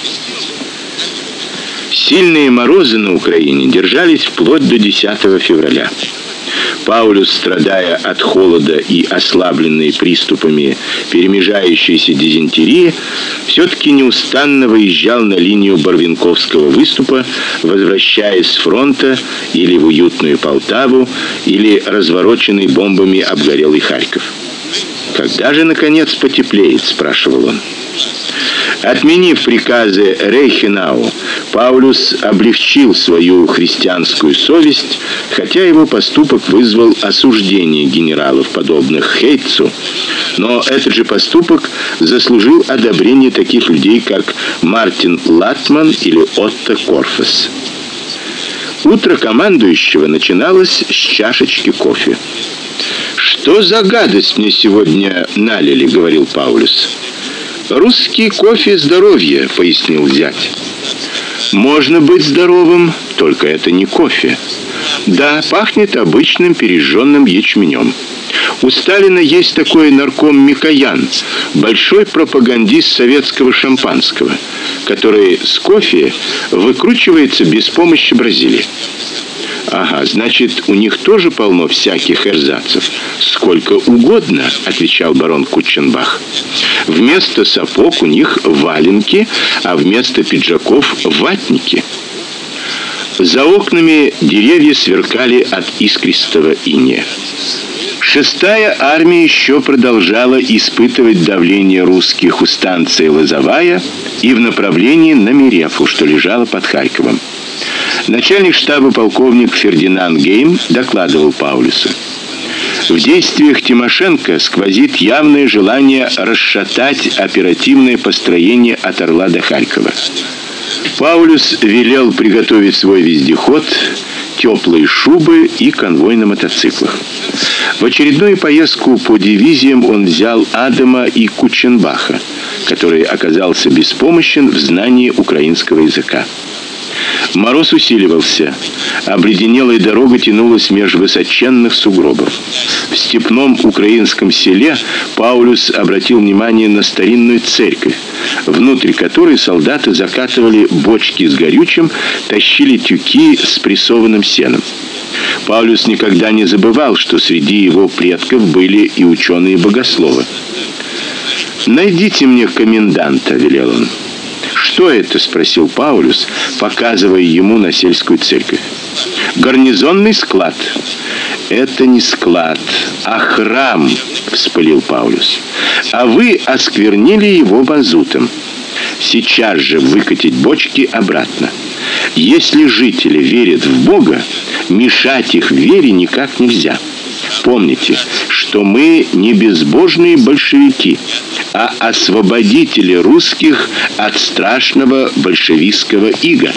Сильные морозы на Украине держались вплоть до 10 февраля. Паулюс, страдая от холода и ослабленный приступами перемежающейся дизентерии, все-таки неустанно выезжал на линию Барвинковского выступа, возвращаясь с фронта или в уютную Полтаву, или развороченный бомбами обгорелый Харьков. «Когда же, наконец, потеплеет?» — спрашивал он. Отменив приказы Рейхенау, Паулюс облегчил свою христианскую совесть, хотя его поступок вызвал осуждение генералов, подобных Хейтцу, но этот же поступок заслужил одобрение таких людей, как Мартин Латман или Отто Корфес. Утро командующего начиналось с чашечки кофе. «Что за гадость мне сегодня налили?» — говорил Паулюс. «Русский кофе — здоровье», — пояснил зять. «Можно быть здоровым, только это не кофе. Да, пахнет обычным пережженным ячменем. У Сталина есть такой нарком Микоян, большой пропагандист советского шампанского, который с кофе выкручивается без помощи Бразилии». «Ага, значит, у них тоже полно всяких эрзацев. Сколько угодно», — отвечал барон Кутченбах. «Вместо сапог у них валенки, а вместо пиджаков ватники». За окнами деревья сверкали от искристого инея. 6-я армия еще продолжала испытывать давление русских у станции Лозовая и в направлении на Мерефу, что лежало под Харьковом. Начальник штаба полковник Фердинанд Гейм докладывал Паулюсу: в действиях Тимошенко сквозит явное желание расшатать оперативное построение от Орла до Харькова. Паулюс велел приготовить свой вездеход, теплые шубы и конвой на мотоциклах. В очередную поездку по дивизиям он взял Адама и Кутченбаха, который оказался беспомощен в знании украинского языка. Мороз усиливался. Обледенелая дорога тянулась меж высоченных сугробов. В степном украинском селе Паулюс обратил внимание на старинную церковь, внутрь которой солдаты закатывали бочки с горючим, тащили тюки с прессованным сеном. Паулюс никогда не забывал, что среди его предков были и ученые-богословы. «Найдите мне коменданта», — велел он. «Что это?» — спросил Паулюс, показывая ему на сельскую церковь. «Гарнизонный склад». «Это не склад, а храм», — вспылил Паулюс. «А вы осквернили его мазутом. Сейчас же выкатить бочки обратно. Если жители верят в Бога, мешать их в вере никак нельзя. Помните, что мы не безбожные большевики, а освободители русских от страшного большевистского ига».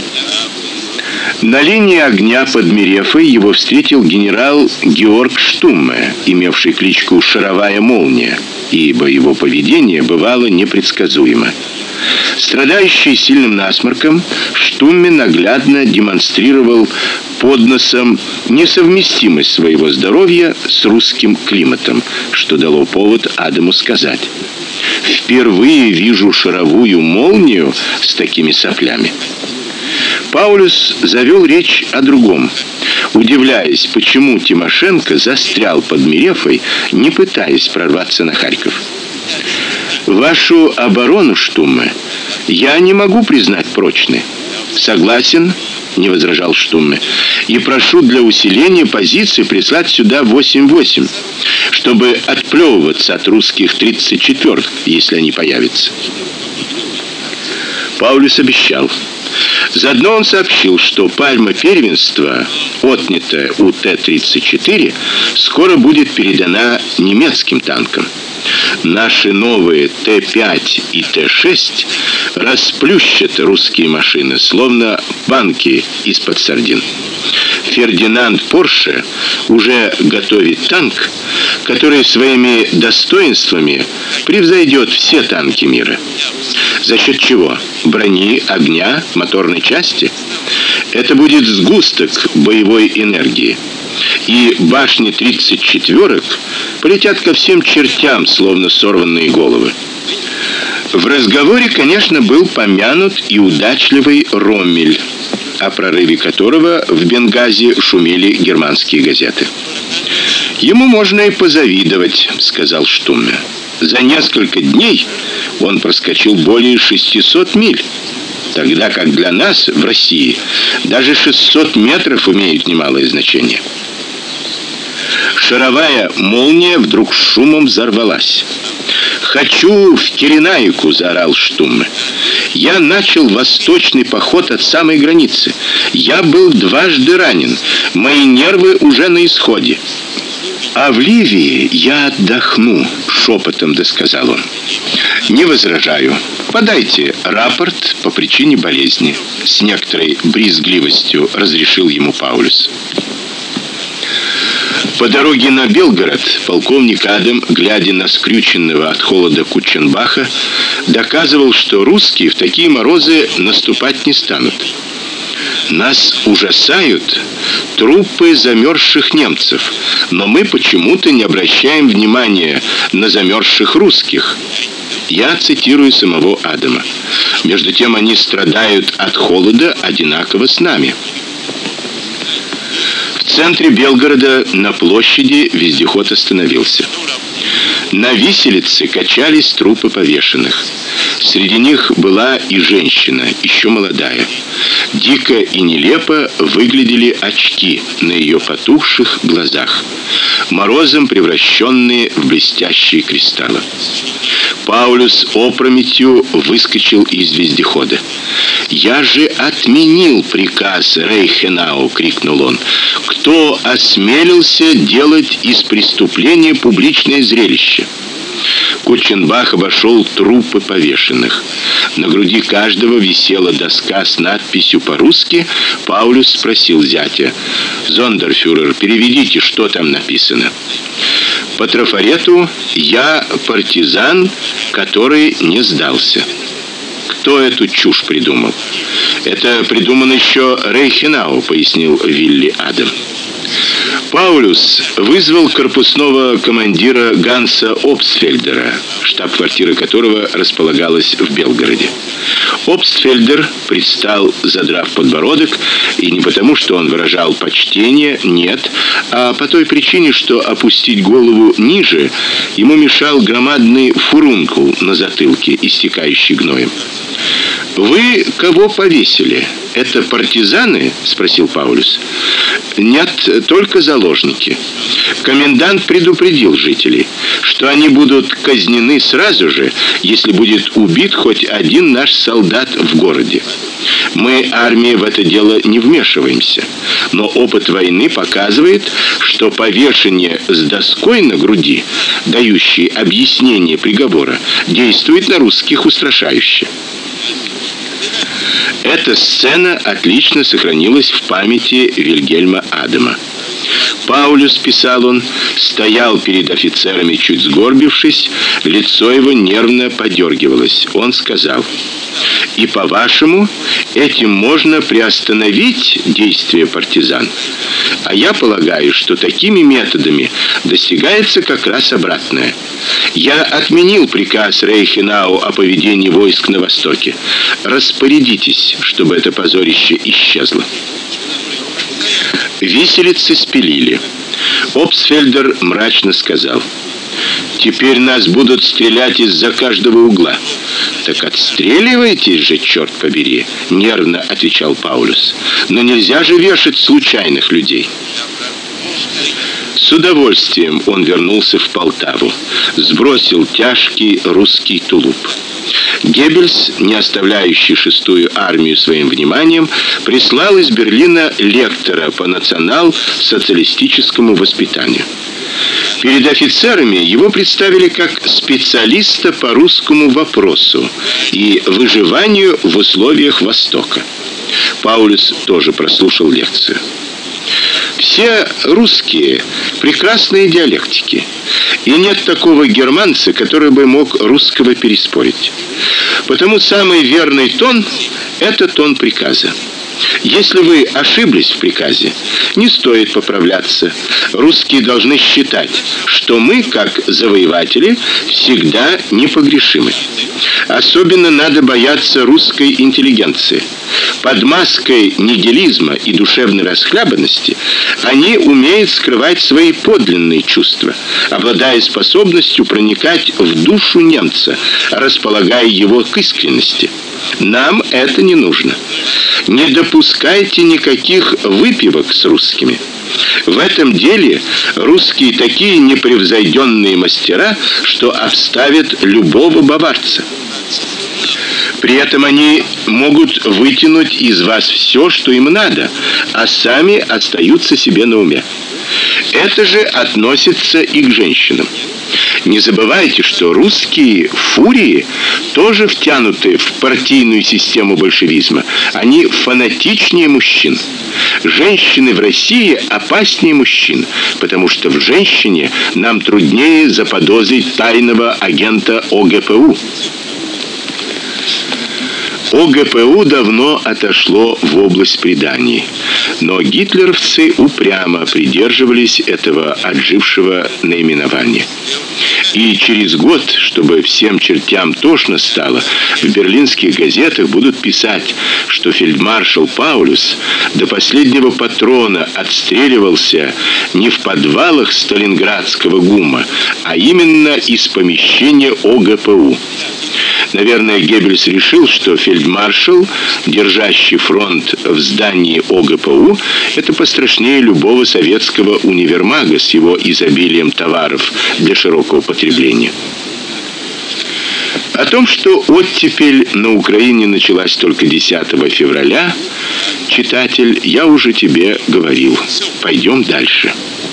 На линии огня под Мерефой его встретил генерал Георг Штумме, имевший кличку «Шаровая молния», ибо его поведение бывало непредсказуемо. Страдающий сильным насморком, Штумме наглядно демонстрировал под носом несовместимость своего здоровья с русским климатом, что дало повод Адаму сказать: «Впервые вижу шаровую молнию с такими соплями». Паулюс завел речь о другом, удивляясь, почему Тимошенко застрял под Мерефой, не пытаясь прорваться на Харьков. «Вашу оборону, Штумме, я не могу признать прочной». «Согласен», — не возражал Штумме, «и прошу для усиления позиций прислать сюда 8-8, чтобы отплевываться от русских 34-х, если они появятся». Паулюс обещал. Заодно он сообщил, что пальма первенства, отнятая у Т-34, скоро будет передана немецким танкам. Наши новые Т-5 и Т-6 расплющат русские машины, словно банки из-под сардин. Фердинанд Порше уже готовит танк, который своими достоинствами превзойдет все танки мира. За счет чего? Брони, огня, моторной части? Это будет сгусток боевой энергии. И башни 34-ок полетят ко всем чертям, словно сорванные головы. В разговоре, конечно, был помянут и удачливый Роммель, о прорыве которого в Бенгази шумели германские газеты. «Ему можно и позавидовать», — сказал Штумме. «За несколько дней он проскочил более 600 миль, тогда как для нас в России даже 600 метров имеют немалое значение». Шаровая молния вдруг шумом взорвалась. «Хочу в Киренайку!» — заорал Штумме. «Я начал восточный поход от самой границы. Я был дважды ранен. Мои нервы уже на исходе. А в Ливии я отдохну», — шепотом досказал он. «Не возражаю. Подайте рапорт по причине болезни», — с некоторой брезгливостью разрешил ему Паулюс. По дороге на Белгород полковник Адам, глядя на скрюченного от холода Кутченбаха, доказывал, что русские в такие морозы наступать не станут. «Нас ужасают трупы замерзших немцев, но мы почему-то не обращаем внимания на замерзших русских». Я цитирую самого Адама. «Между тем они страдают от холода одинаково с нами». В центре Белгорода на площади вездеход остановился. На виселице качались трупы повешенных. Среди них была и женщина, еще молодая. Дико и нелепо выглядели очки на ее потухших глазах, морозом превращенные в блестящие кристаллы. Паулюс опрометью выскочил из вездехода. «Я же отменил приказ Рейхенау!» — крикнул он. «Кто осмелился делать из преступления публичное зрелище?» Кутченбах обошел трупы повешенных. На груди каждого висела доска с надписью по-русски. Паулюс спросил зятя: «Зондерфюрер, переведите, что там написано?» По трафарету: «Я партизан, который не сдался». «Кто эту чушь придумал?» «Это придумано еще Рейхенау», — пояснил Вилли Адам. Паулюс вызвал корпусного командира Ганса Обстфельдера, штаб-квартира которого располагалась в Белгороде. Обстфельдер предстал, задрав подбородок, и не потому, что он выражал почтение, нет, а по той причине, что опустить голову ниже ему мешал громадный фурункул на затылке, истекающий гноем. «Вы кого повесили? Это партизаны?» — спросил Паулюс. «Нет, только заложники. Комендант предупредил жителей, что они будут казнены сразу же, если будет убит хоть один наш солдат в городе. Мы, армия, в это дело не вмешиваемся, но опыт войны показывает, что повешение с доской на груди, дающей объяснение приговора, действует на русских устрашающе». Эта сцена отлично сохранилась в памяти Вильгельма Адама. Паулюс, писал он, стоял перед офицерами, чуть сгорбившись, лицо его нервно подергивалось. Он сказал: «И по-вашему, этим можно приостановить действия партизан? А я полагаю, что такими методами достигается как раз обратное. Я отменил приказ Рейхенау о поведении войск на Востоке. Распорядитесь, чтобы это позорище исчезло». Виселицы спилили. Обстфельдер мрачно сказал: «Теперь нас будут стрелять из-за каждого угла». «Так отстреливайтесь же, черт побери!» — нервно отвечал Паулюс. «Но нельзя же вешать случайных людей». С удовольствием он вернулся в Полтаву, сбросил тяжкий русский тулуп. Геббельс, не оставляющий шестую армию своим вниманием, прислал из Берлина лектора по национал-социалистическому воспитанию. Перед офицерами его представили как специалиста по русскому вопросу и выживанию в условиях Востока. Паулюс тоже прослушал лекцию. Все русские прекрасные диалектики, и нет такого германца, который бы мог русского переспорить. Потому самый верный тон это тон приказа. Если вы ошиблись в приказе, не стоит поправляться. Русские должны считать, что мы, как завоеватели, всегда непогрешимы. Особенно надо бояться русской интеллигенции. Под маской нигилизма и душевной расхлябанности они умеют скрывать свои подлинные чувства, обладая способностью проникать в душу немца, располагая его к искренности. Нам это не нужно. Не допускайте никаких выпивок с русскими. В этом деле русские такие непревзойденные мастера, что обставят любого баварца. При этом они могут вытянуть из вас все, что им надо, а сами остаются себе на уме. Это же относится и к женщинам. Не забывайте, что русские фурии тоже втянуты в партийную систему большевизма. Они фанатичнее мужчин. Женщины в России опаснее мужчин, потому что в женщине нам труднее заподозрить тайного агента ОГПУ. ОГПУ давно отошло в область преданий, но гитлеровцы упрямо придерживались этого отжившего наименования. И через год, чтобы всем чертям тошно стало, в берлинских газетах будут писать, что фельдмаршал Паулюс до последнего патрона отстреливался не в подвалах Сталинградского ГУМа, а именно из помещения ОГПУ. Наверное, Геббельс решил, что фельдмаршал, держащий фронт в здании ОГПУ, это пострашнее любого советского универмага с его изобилием товаров для широкого потребления. О том, что оттепель на Украине началась только 10 февраля, читатель, я уже тебе говорил. Пойдем дальше.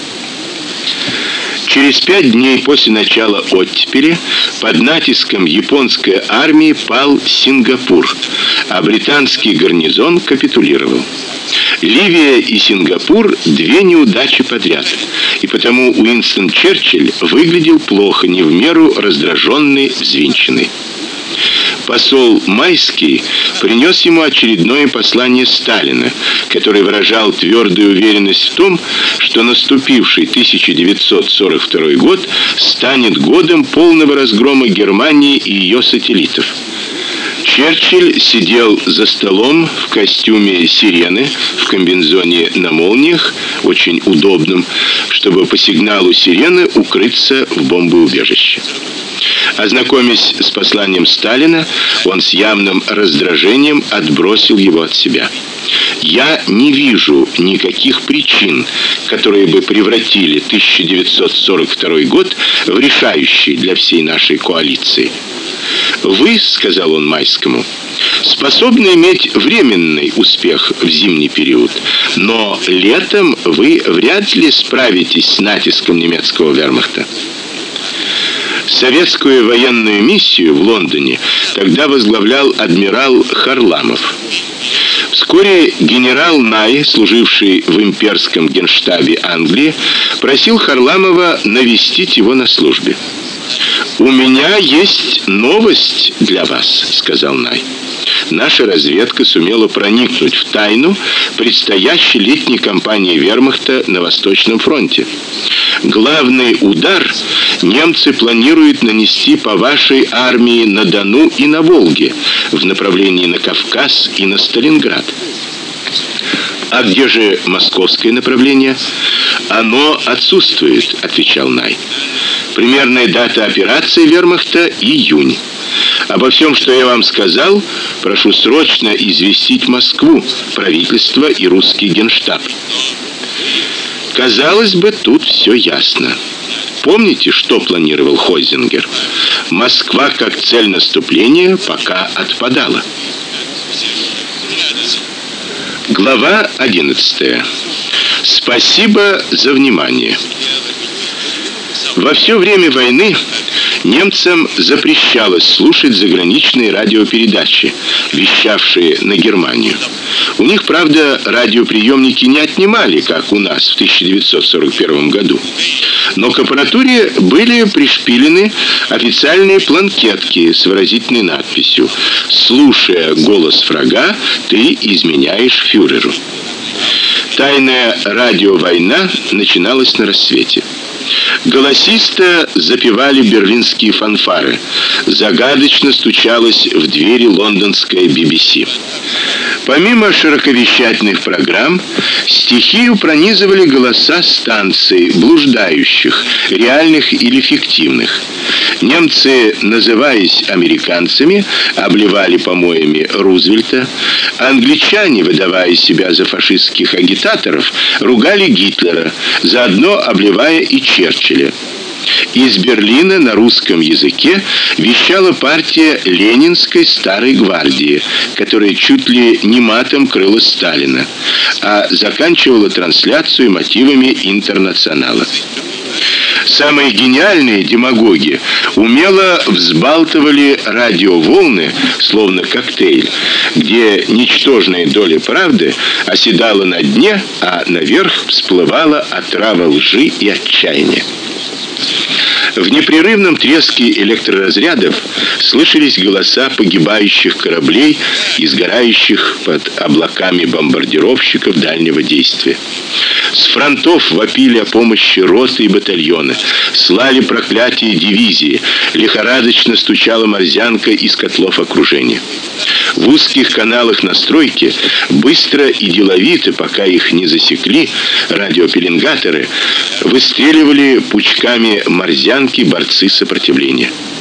Через 5 дней после начала оттепели под натиском японской армии пал Сингапур, а британский гарнизон капитулировал. Ливия и Сингапур две неудачи подряд, и потому Уинстон Черчилль выглядел плохо, не в меру раздраженный, взвинченный. Посол Майский принес ему очередное послание Сталина, который выражал твердую уверенность в том, что наступивший 1942 год станет годом полного разгрома Германии и ее сателлитов. Черчилль сидел за столом в костюме сирены, в комбинезоне на молниях, очень удобном, чтобы по сигналу сирены укрыться в бомбоубежище. Ознакомясь с посланием Сталина, он с явным раздражением отбросил его от себя. Я не вижу никаких причин, которые бы превратили 1942 год в решающий для всей нашей коалиции. Вы, сказал он Майскому, способны иметь временный успех в зимний период, но летом вы вряд ли справитесь с натиском немецкого вермахта. Советскую военную миссию в Лондоне тогда возглавлял адмирал Харламов. Вскоре генерал Най, служивший в имперском генштабе Англии, просил Харламова навестить его на службе. «У меня есть новость для вас», — сказал Най. Наша разведка сумела проникнуть в тайну предстоящей летней кампании вермахта на Восточном фронте. Главный удар немцы планируют нанести по вашей армии на Дону и на Волге, в направлении на Кавказ и на Сталинград. А где же московское направление? Оно отсутствует, отвечал Най. Примерная дата операции вермахта июнь. Обо всем, что я вам сказал, прошу срочно известить Москву, правительство и русский генштаб. Казалось бы, тут все ясно. Помните, что планировал Хойзингер? Москва как цель наступления пока отпадала. Глава 11. Спасибо за внимание. Во все время войны немцам запрещалось слушать заграничные радиопередачи, вещавшие на Германию. У них, правда, радиоприемники не отнимали, как у нас в 1941 году. Но к аппаратуре были пришпилены официальные планкетки с выразительной надписью: «Слушая голос врага, ты изменяешь фюреру». Тайная радиовойна начиналась на рассвете. Голосисто запевали берлинские фанфары. Загадочно стучалась в двери лондонская BBC. Помимо широковещательных программ, стихию пронизывали голоса станций, блуждающих, реальных или фиктивных. Немцы, называясь американцами, обливали помоями Рузвельта. Англичане, выдавая себя за фашистских агитаторов, ругали Гитлера, заодно обливая и Черчилля. Из Берлина на русском языке вещала партия Ленинской Старой гвардии, которая чуть ли не матом крыла Сталина, а заканчивала трансляцию мотивами Интернационала. Самые гениальные демагоги умело взбалтывали радиоволны, словно коктейль, где ничтожная доля правды оседала на дне, а наверх всплывала отрава лжи и отчаяния. В непрерывном треске электроразрядов слышались голоса погибающих кораблей и сгорающих под облаками бомбардировщиков дальнего действия. С фронтов вопили о помощи роты и батальоны, слали проклятия дивизии, лихорадочно стучала морзянка из котлов окружения. В узких каналах настройки быстро и деловито, пока их не засекли радиопеленгаторы, выстреливали пучками морзянки борцы сопротивления.